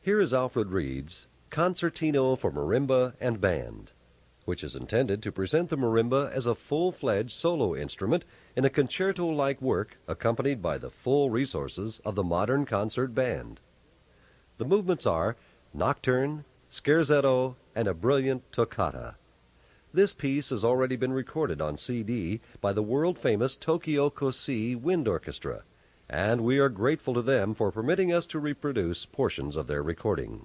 Here is Alfred Reed's Concertino for Marimba and Band, which is intended to present the marimba as a full-fledged solo instrument in a concerto-like work accompanied by the full resources of the modern concert band. The movements are Nocturne, Scherzetto, and a brilliant toccata. This piece has already been recorded on CD by the world-famous Tokyo Kosei Wind Orchestra, and we are grateful to them for permitting us to reproduce portions of their recording.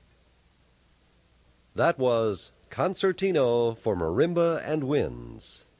That was Concertino for Marimba and Winds.